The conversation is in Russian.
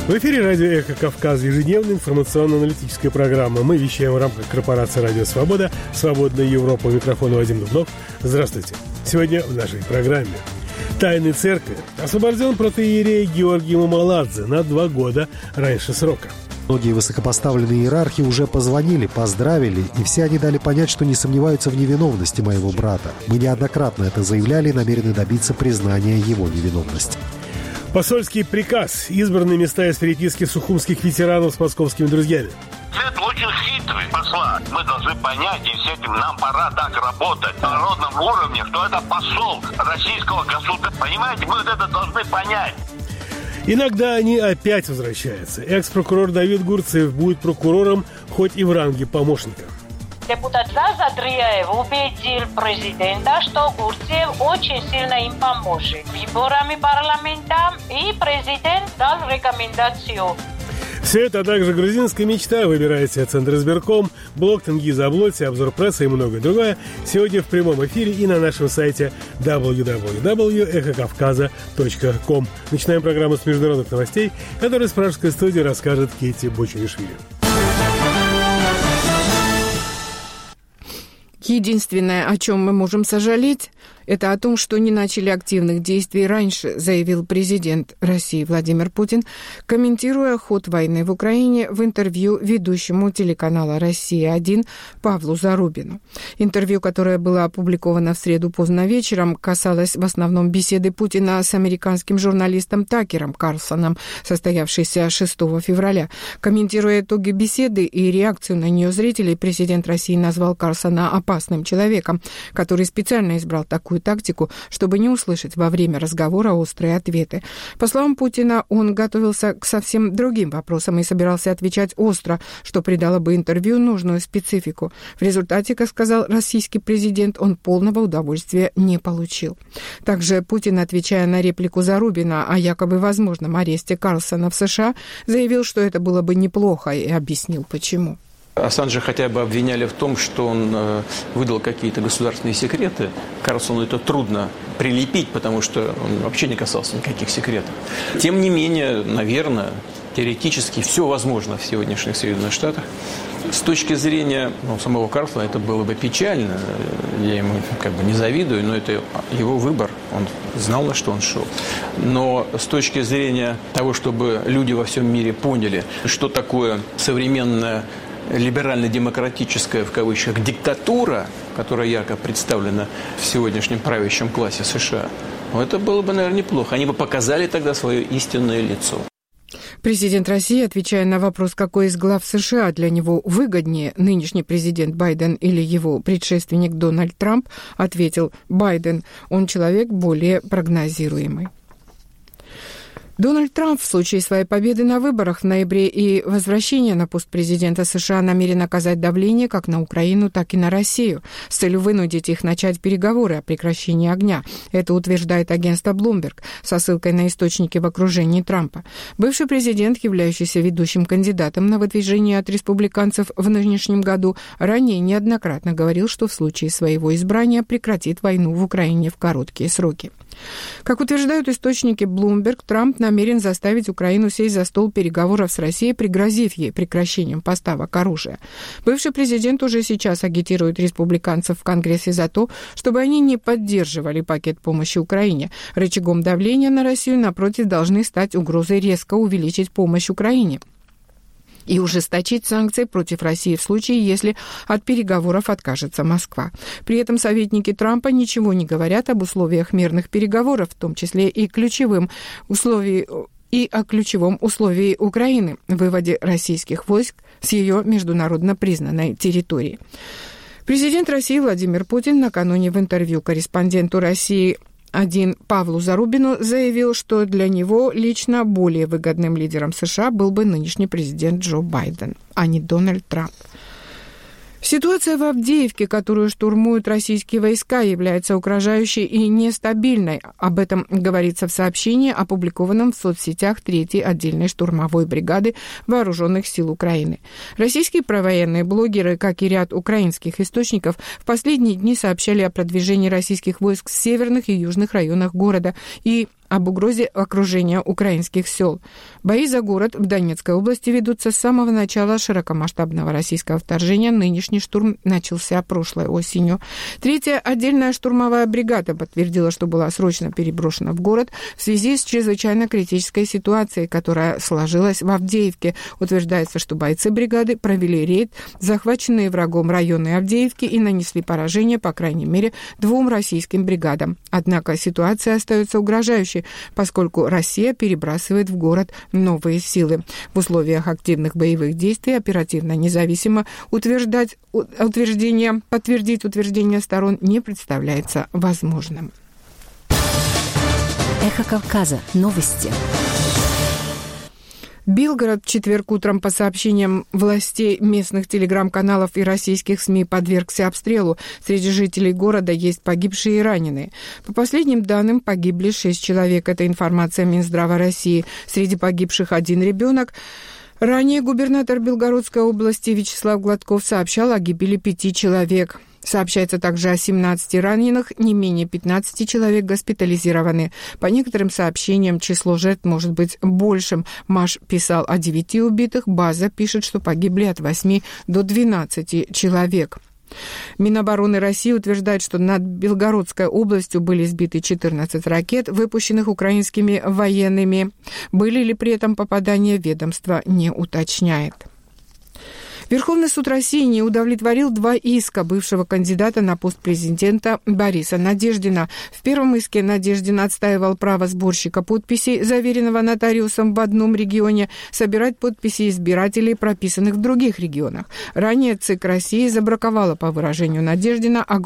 В эфире радио «Эхо Кавказа», ежедневная информационно-аналитическая программа. Мы вещаем в рамках корпорации «Радио Свобода», «Свободная Европа». У микрофона Вадим Дубнов. Здравствуйте. Сегодня в нашей программе. Тайной церкви освобожден протоиерей Георгий Мамаладзе на 2 года раньше срока. Многие высокопоставленные иерархи уже позвонили, поздравили, и все они дали понять, что не сомневаются в невиновности моего брата. Мы неоднократно это заявляли и намерены добиться признания его невиновности. Посольский приказ. Избранные места из переписки сухумских ветеранов с московскими друзьями. Цвет очень хитрый посла. Мы должны понять, и с этим нам пора так работать на народном уровне, что это посол российского государства. Понимаете, мы вот это должны понять. Иногда они опять возвращаются. Экс-прокурор Давид Гурцев будет прокурором, хоть и в ранге помощника. Депутат Задрияев убедил президента, что Гурцев очень сильно им поможет выборами парламента, и президент дал рекомендацию. Все это, а также грузинская мечта. Выбирайте Центр избирком, блог Тенгиза Аблоти, обзор прессы и многое другое. Сегодня в прямом эфире и на нашем сайте www.эхокавказа.ком. Начинаем программу с международных новостей, которую с пражской студии расскажет Кейти Бочевишвили. Единственное, о чем мы можем сожалеть, это о том, что не начали активных действий раньше, заявил президент России Владимир Путин, комментируя ход войны в Украине в интервью ведущему телеканала «Россия-1» Павлу Зарубину. Интервью, которое было опубликовано в среду поздно вечером, касалось в основном беседы Путина с американским журналистом Такером Карлсоном, состоявшейся 6 февраля. Комментируя итоги беседы и реакцию на нее зрителей, президент России назвал Карлсона опасным человеком, который специально избрал такую тактику, чтобы не услышать во время разговора острые ответы. По словам Путина, он готовился к совсем другим вопросам и собирался отвечать остро, что придало бы интервью нужную специфику. В результате, как сказал российский президент, он полного удовольствия не получил. Также Путин, отвечая на реплику Зарубина о якобы возможном аресте Карлсона в США, заявил, что это было бы неплохо, и объяснил, почему. Ассанжа хотя бы обвиняли в том, что он выдал какие-то государственные секреты. Карлсону это трудно прилепить, потому что он вообще не касался никаких секретов. Тем не менее, наверное, теоретически все возможно в сегодняшних Соединенных Штатах. С точки зрения самого Карлсона это было бы печально. Я ему не завидую, но это его выбор. Он знал, на что он шел. Но с точки зрения того, чтобы люди во всем мире поняли, что такое современная либерально-демократическая, в кавычках, диктатура, которая ярко представлена в сегодняшнем правящем классе США, это было бы, наверное, неплохо. Они бы показали тогда свое истинное лицо. Президент России, отвечая на вопрос, какой из глав США для него выгоднее, нынешний президент Байден или его предшественник Дональд Трамп, ответил: Байден, он человек более прогнозируемый. Дональд Трамп в случае своей победы на выборах в ноябре и возвращения на пост президента США намерен оказать давление как на Украину, так и на Россию с целью вынудить их начать переговоры о прекращении огня. Это утверждает агентство Bloomberg со ссылкой на источники в окружении Трампа. Бывший президент, являющийся ведущим кандидатом на выдвижение от республиканцев в нынешнем году, ранее неоднократно говорил, что в случае своего избрания прекратит войну в Украине в короткие сроки. Как утверждают источники Bloomberg, Трамп намерен заставить Украину сесть за стол переговоров с Россией, пригрозив ей прекращением поставок оружия. Бывший президент уже сейчас агитирует республиканцев в Конгрессе за то, чтобы они не поддерживали пакет помощи Украине. Рычагом давления на Россию, напротив, должны стать угрозой резко увеличить помощь Украине и ужесточить санкции против России в случае, если от переговоров откажется Москва. При этом советники Трампа ничего не говорят об условиях мирных переговоров, в том числе и о ключевом условии Украины – выводе российских войск с ее международно признанной территории. Президент России Владимир Путин накануне в интервью корреспонденту России Павлу Зарубину заявил, что для него лично более выгодным лидером США был бы нынешний президент Джо Байден, а не Дональд Трамп. Ситуация в Авдеевке, которую штурмуют российские войска, является угрожающей и нестабильной. Об этом говорится в сообщении, опубликованном в соцсетях 3-й отдельной штурмовой бригады Вооруженных сил Украины. Российские провоенные блогеры, как и ряд украинских источников, в последние дни сообщали о продвижении российских войск в северных и южных районах города и об угрозе окружения украинских сел. Бои за город в Донецкой области ведутся с самого начала широкомасштабного российского вторжения. Нынешний штурм начался прошлой осенью. 3-я отдельная штурмовая бригада подтвердила, что была срочно переброшена в город в связи с чрезвычайно критической ситуацией, которая сложилась в Авдеевке. Утверждается, что бойцы бригады провели рейд, захваченные врагом районы Авдеевки, и нанесли поражение, по крайней мере, 2 российским бригадам. Однако ситуация остается угрожающей, поскольку Россия перебрасывает в город новые силы. В условиях активных боевых действий оперативно, независимо подтвердить утверждение сторон не представляется возможным. Эхо Кавказа. Новости. Белгород в четверг утром, по сообщениям властей, местных телеграм-каналов и российских СМИ, подвергся обстрелу. Среди жителей города есть погибшие и раненые. По последним данным, погибли 6 человек. Это информация Минздрава России. Среди погибших 1 ребенок. Ранее губернатор Белгородской области Вячеслав Гладков сообщал о гибели 5 человек. Сообщается также о 17 раненых, не менее 15 человек госпитализированы. По некоторым сообщениям, число жертв может быть большим. МАШ писал о 9 убитых, база пишет, что погибли от 8 до 12 человек. Минобороны России утверждает, что над Белгородской областью были сбиты 14 ракет, выпущенных украинскими военными. Были ли при этом попадания, ведомство не уточняет. Верховный суд России не удовлетворил 2 иска бывшего кандидата на пост президента Бориса Надеждина. В первом иске Надеждин отстаивал право сборщика подписей, заверенного нотариусом в одном регионе, собирать подписи избирателей, прописанных в других регионах. Ранее ЦИК России забраковала, по выражению Надеждина,